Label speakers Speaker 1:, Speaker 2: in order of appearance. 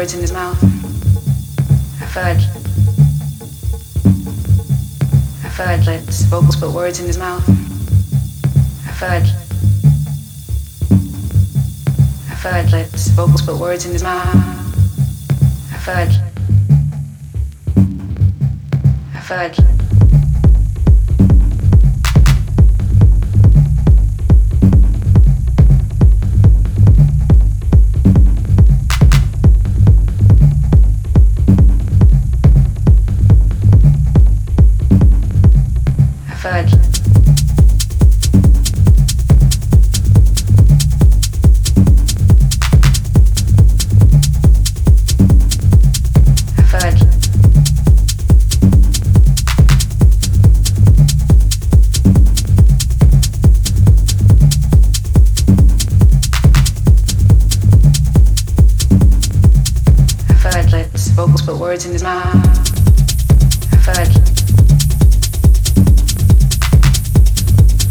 Speaker 1: words in his mouth. I've heard lips, vocals, but words in his mouth. I've heard lips, vocals, but words in his mouth. I've heard. Vocals, but words in his mouth. I've heard.